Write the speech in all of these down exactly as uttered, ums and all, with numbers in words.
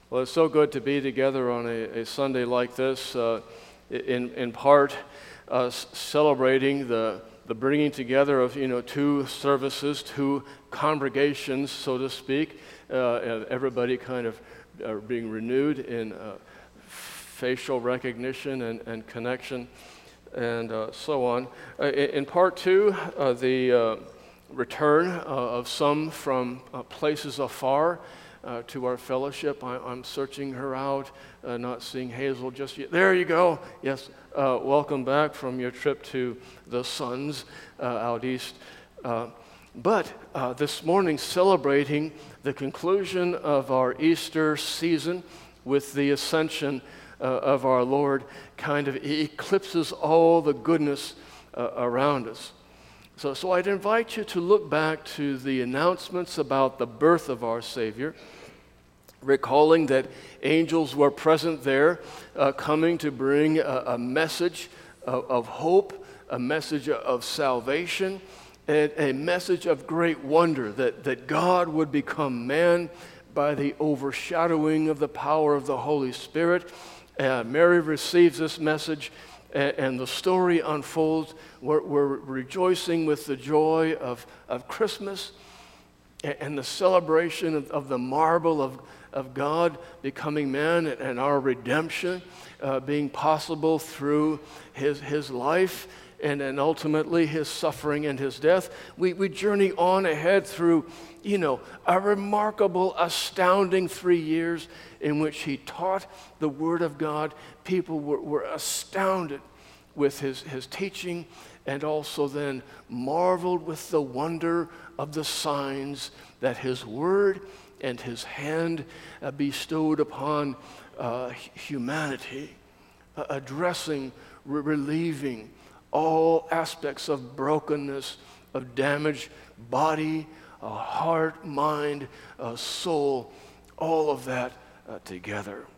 Well, it's so good to be together on a, a Sunday like this, uh, in in part uh, celebrating the the bringing together of you know two services, two congregations, so to speak, uh, and everybody kind of uh, being renewed in uh, facial recognition and, and connection, and uh, so on. Uh, in, in part two, uh, the uh, return uh, of some from uh, places afar. Uh, to our fellowship. I, I'm searching her out, uh, not seeing Hazel just yet. There you go. Yes, uh, welcome back from your trip to the Suns uh, out east. Uh, but uh, this morning, celebrating the conclusion of our Easter season with the ascension uh, of our Lord, kind of eclipses all the goodness uh, around us. So, so I'd invite you to look back to the announcements about the birth of our Savior, recalling that angels were present there, uh, coming to bring a, a message of, of hope, a message of salvation, and a message of great wonder that, that God would become man by the overshadowing of the power of the Holy Spirit. Uh, Mary receives this message, and, and the story unfolds. We're, we're rejoicing with the joy of, of Christmas and, and the celebration of, of the marvel of of God becoming man and our redemption uh, being possible through his, his life and, and ultimately his suffering and his death. We, we journey on ahead through, you know, a remarkable, astounding three years in which he taught the Word of God. People were, were astounded with his, his teaching and also then marveled with the wonder of the signs that his Word and his hand uh, bestowed upon uh, humanity, uh, addressing, re- relieving all aspects of brokenness, of damage, body, uh, heart, mind, uh, soul, all of that uh, together.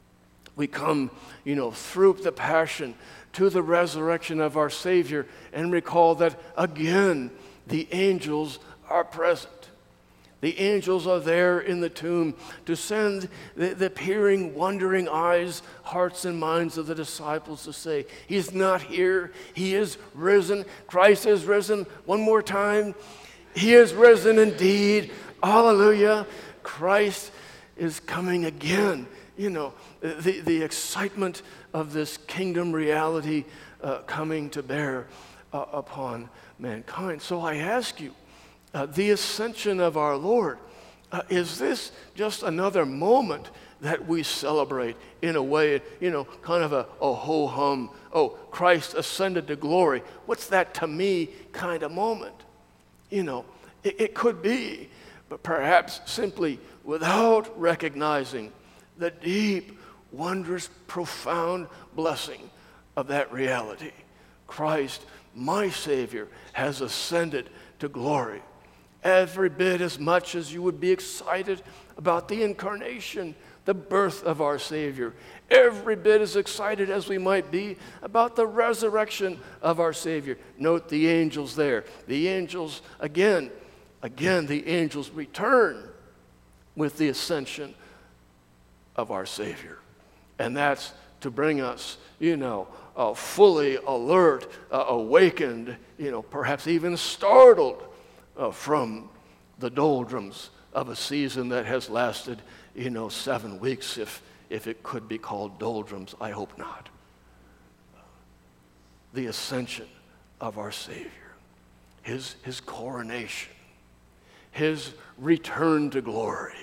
We come, you know, through the passion to the resurrection of our Savior and recall that again the angels are present. The angels are there in the tomb to send the, the peering, wondering eyes, hearts, and minds of the disciples to say, He's not here. He is risen. Christ is risen. One more time. He is risen indeed. Hallelujah. Christ is coming again. You know, the, the excitement of this kingdom reality uh, coming to bear uh, upon mankind. So I ask you, Uh, the ascension of our Lord, uh, is this just another moment that we celebrate in a way, you know, kind of a, a ho-hum, oh, Christ ascended to glory. What's that to me kind of moment? You know, it, it could be, but perhaps simply without recognizing the deep, wondrous, profound blessing of that reality. Christ, my Savior, has ascended to glory. Every bit as much as you would be excited about the incarnation, the birth of our Savior. Every bit as excited as we might be about the resurrection of our Savior. Note the angels there. The angels, again, again, the angels return with the ascension of our Savior. And that's to bring us, you know, uh, fully alert, uh, awakened, you know, perhaps even startled Uh, from the doldrums of a season that has lasted, you know, seven weeks, if if it could be called doldrums. I hope not. The ascension of our Savior, his his coronation, his return to glory.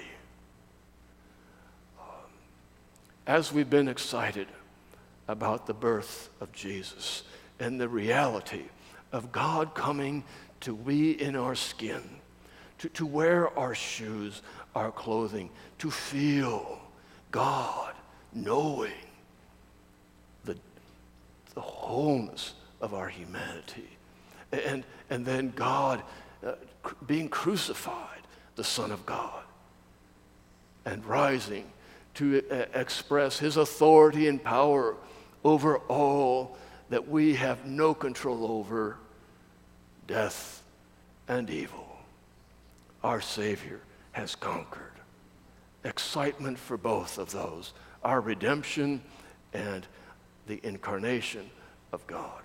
Um, as we've been excited about the birth of Jesus and the reality of God coming to be in our skin, to, to wear our shoes, our clothing, to feel God, knowing the, the wholeness of our humanity. And, and then God uh, cr- being crucified, the Son of God, and rising to uh, express his authority and power over all that we have no control over, death and evil. Our Savior has conquered. excitement for both of those, our redemption and the incarnation of God.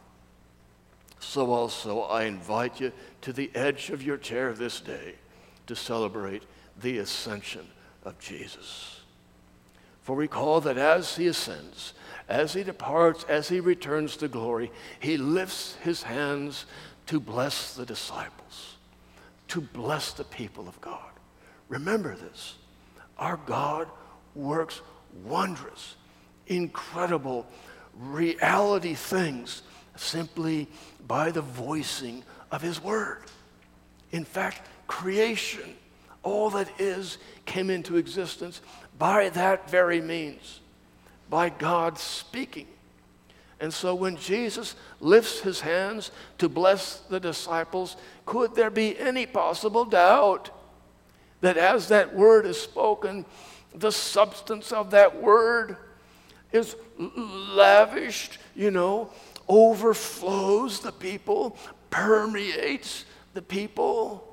So also I invite you to the edge of your chair this day to celebrate the ascension of Jesus. For recall that as he ascends, as he departs, as he returns to glory, he lifts his hands to bless the disciples, to bless the people of God. Remember this. Our God works wondrous, incredible, reality things simply by the voicing of his word. In fact, creation, all that is, came into existence by that very means, by God speaking. And so when Jesus lifts his hands to bless the disciples, could there be any possible doubt that as that word is spoken, the substance of that word is lavished, you know, overflows the people, permeates the people,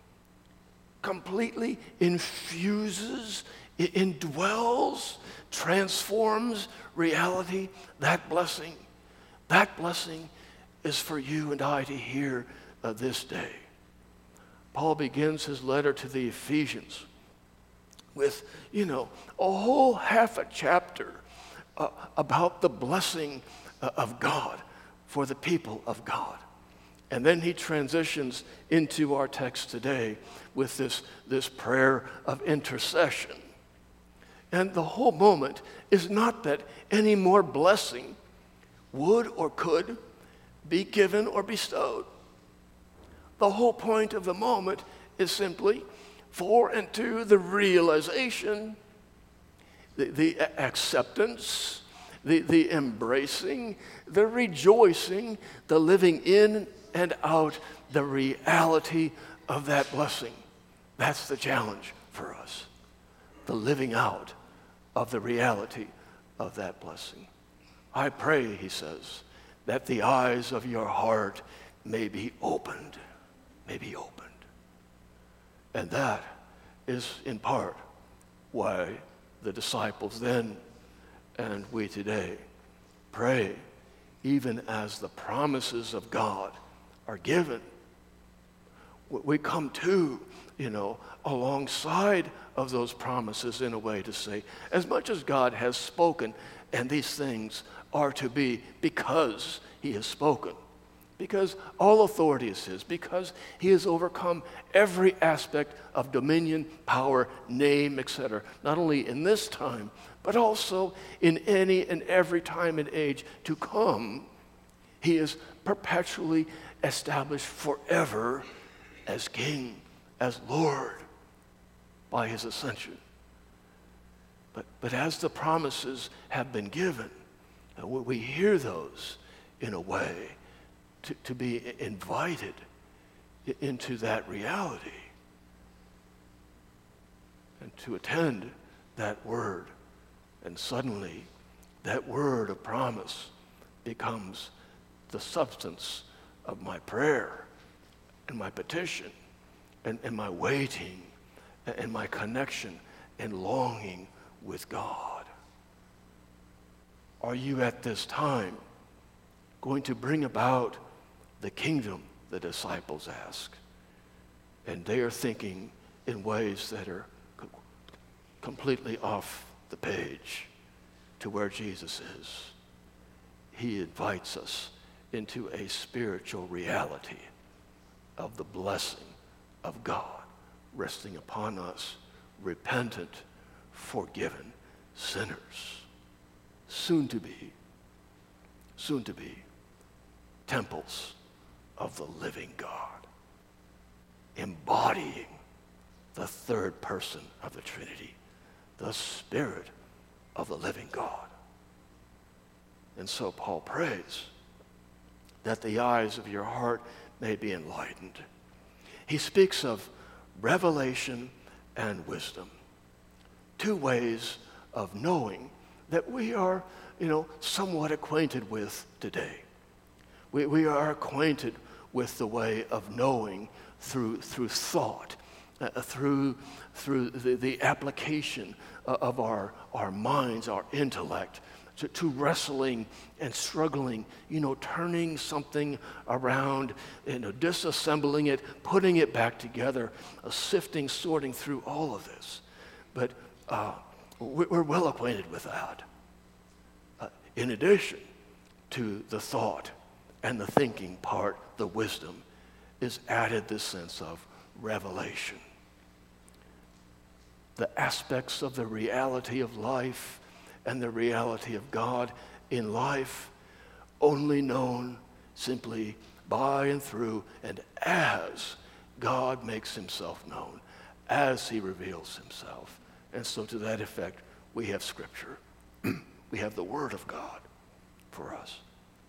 completely infuses, indwells, transforms reality? That blessing, that blessing is for you and I to hear uh, this day. Paul begins his letter to the Ephesians with, you know, a whole half a chapter uh, about the blessing uh, of God for the people of God. And then he transitions into our text today with this, this prayer of intercession. And the whole moment is not that any more blessing would or could be given or bestowed. The whole point of the moment is simply for and to the realization, the, the acceptance, the, the embracing, the rejoicing, the living in and out the reality of that blessing. That's the challenge for us, the living out of the reality of that blessing. I pray, he says, that the eyes of your heart may be opened, may be opened. And that is in part why the disciples then and we today pray, even as the promises of God are given. We come to, you know, alongside of those promises in a way to say, as much as God has spoken, and these things are to be because he has spoken, because all authority is his, because he has overcome every aspect of dominion, power, name, et cetera, not only in this time, but also in any and every time and age to come. He is perpetually established forever as King, as Lord, by his ascension. But, but as the promises have been given, uh, we hear those in a way to, to be invited into that reality and to attend that word. And suddenly, that word of promise becomes the substance of my prayer and my petition and, and my waiting and my connection and longing with God. Are you at this time going to bring about the kingdom, the disciples ask? And they are thinking in ways that are co- completely off the page to where Jesus is. He invites us into a spiritual reality of the blessing of God resting upon us, repentant, forgiven sinners, soon to be, soon to be temples of the living God, embodying the third person of the Trinity, the Spirit of the living God. And so Paul prays that the eyes of your heart may be enlightened. He speaks of revelation and wisdom, two ways of knowing that we are, you know, somewhat acquainted with today. We, we are acquainted with the way of knowing through, through thought uh, through, through the, the application uh, of our, our minds, our intellect, to, to wrestling and struggling, you know, turning something around, you know, disassembling it, putting it back together, uh, sifting, sorting through all of this. But uh, we're well acquainted with that. Uh, in addition to the thought and the thinking part, the wisdom, is added this sense of revelation. The aspects of the reality of life and the reality of God in life only known simply by and through and as God makes himself known, as he reveals himself. And so to that effect, we have Scripture. We have the Word of God for us.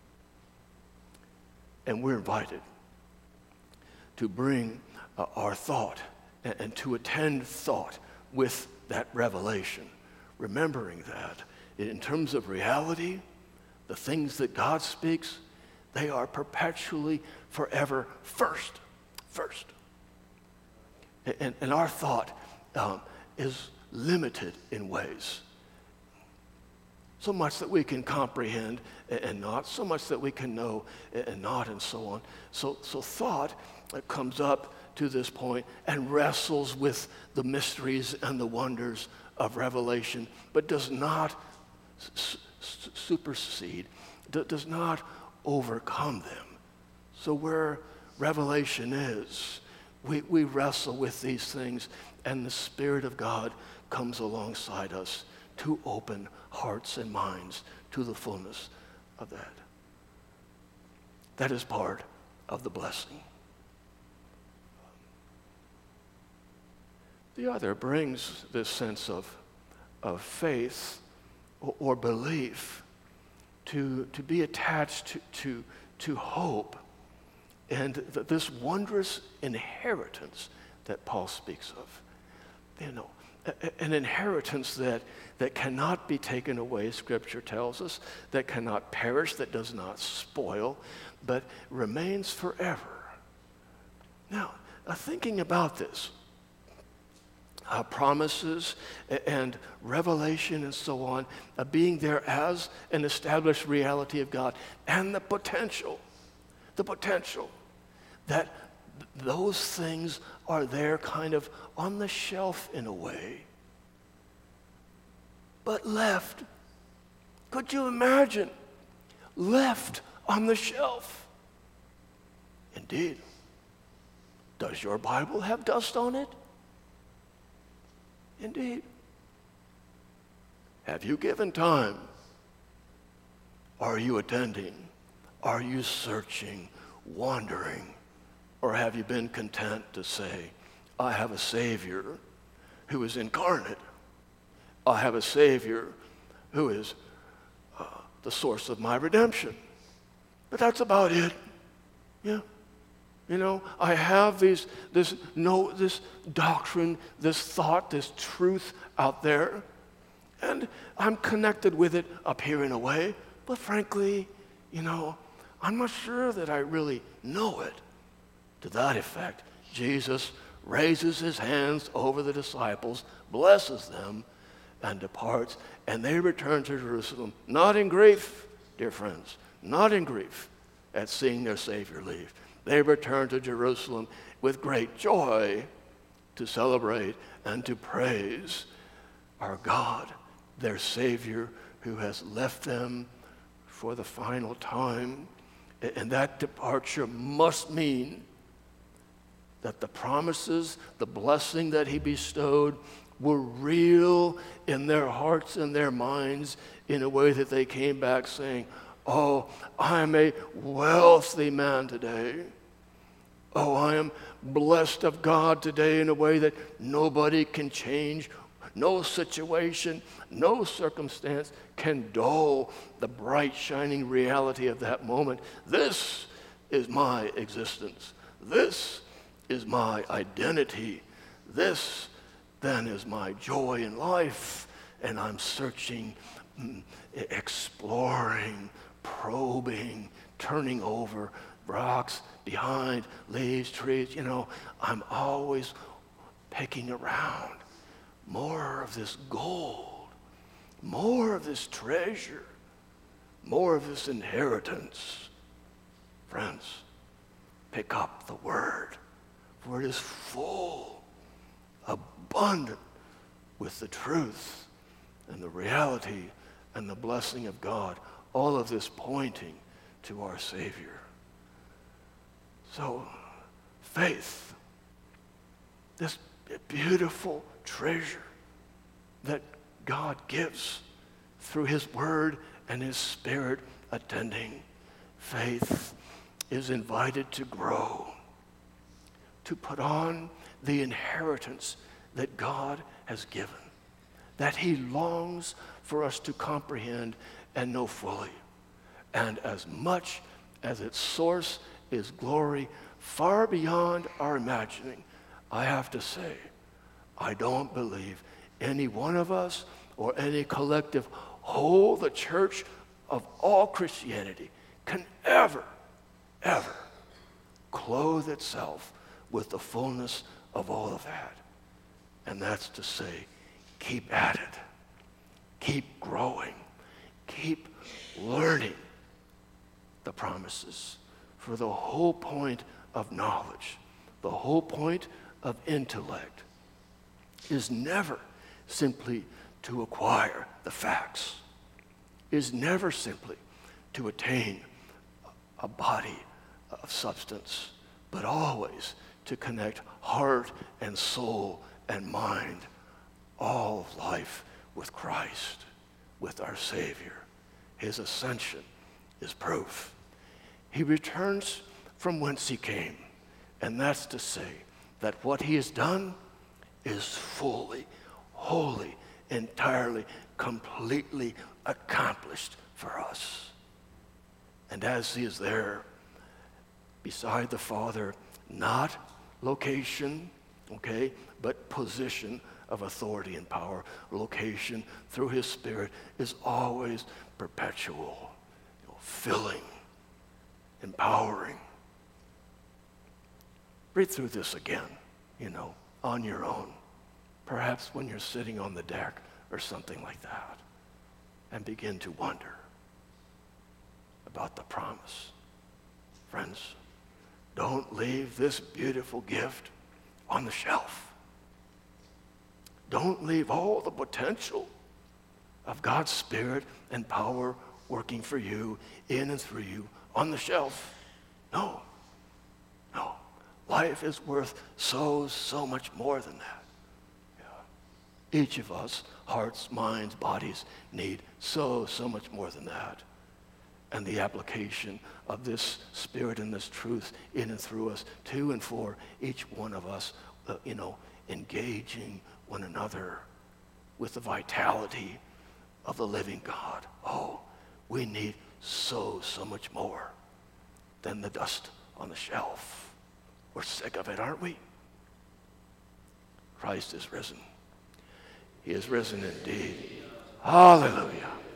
And we're invited to bring uh, our thought and, and to attend thought with that revelation, remembering that in terms of reality, the things that God speaks, they are perpetually, forever first, first. And, and our thought um, is limited in ways. So much that we can comprehend and not, so much that we can know and not, and so on. So, so thought comes up to this point and wrestles with the mysteries and the wonders of revelation, but does not su- su- supersede, d- does not overcome them. So where revelation is, we, we wrestle with these things, and the Spirit of God comes alongside us to open hearts and minds to the fullness of that. That is part of the blessing. The other brings this sense of, of faith or, or belief to, to be attached to, to, to hope and th- this wondrous inheritance that Paul speaks of. You know, a, an inheritance that, that cannot be taken away, Scripture tells us, that cannot perish, that does not spoil, but remains forever. Now, uh, thinking about this, Uh, promises and revelation and so on, uh, being there as an established reality of God, and the potential, the potential that th- those things are there kind of on the shelf in a way, but left. Could you imagine? Left on the shelf. Indeed. Does your Bible have dust on it? Indeed. Have you given time? Are you attending? Are you searching, wandering? Or have you been content to say, I have a Savior who is incarnate. I have a Savior who is uh, the source of my redemption. But that's about it. Yeah. You know, I have these, this, no, this doctrine, this thought, this truth out there, and I'm connected with it up here in a way, but frankly, you know, I'm not sure that I really know it. To that effect, Jesus raises his hands over the disciples, blesses them, and departs, and they return to Jerusalem, not in grief, dear friends, not in grief at seeing their Savior leave. They return to Jerusalem with great joy to celebrate and to praise our God, their Savior, who has left them for the final time. And that departure must mean that the promises, the blessing that he bestowed were real in their hearts and their minds in a way that they came back saying, oh, I'm a wealthy man today. Oh, I am blessed of God today in a way that nobody can change. No situation, no circumstance can dull the bright, shining reality of that moment. This is my existence. This is my identity. This, then, is my joy in life. And I'm searching, exploring, probing, turning over rocks, behind, leaves, trees. You know, I'm always picking around more of this gold, more of this treasure, more of this inheritance. Friends, pick up the word, for it is full, abundant with the truth and the reality and the blessing of God. All of this pointing to our Savior. So, faith, this beautiful treasure that God gives through his word and his Spirit attending. Faith is invited to grow, to put on the inheritance that God has given, that he longs for us to comprehend and know fully. And as much as its source is glory far beyond our imagining, I have to say, I don't believe any one of us or any collective whole, the church of all Christianity, can ever, ever clothe itself with the fullness of all of that. And that's to say, keep at it. Keep growing. Keep learning the promises. For the whole point of knowledge, the whole point of intellect is never simply to acquire the facts, is never simply to attain a body of substance, but always to connect heart and soul and mind, all of life with Christ, with our Savior. His ascension is proof. He returns from whence he came, and that's to say that what he has done is fully, wholly, entirely, completely accomplished for us. And as he is there beside the Father, not location, okay, but position of authority and power. Location through his Spirit is always perpetual, you know, filling, empowering. Read through this again, you know, on your own. Perhaps when you're sitting on the deck or something like that, and begin to wonder about the promise. Friends, don't leave this beautiful gift on the shelf. Don't leave all the potential of God's Spirit and power working for you, in and through you, on the shelf. No, no. Life is worth so, so much more than that. Yeah. Each of us, hearts, minds, bodies, need so, so much more than that. And the application of this Spirit and this truth in and through us, to and for each one of us, uh, you know, engaging one another with the vitality of the living God. Oh, we need so, so much more than the dust on the shelf. We're sick of it, aren't we? Christ is risen. He is risen indeed. Hallelujah.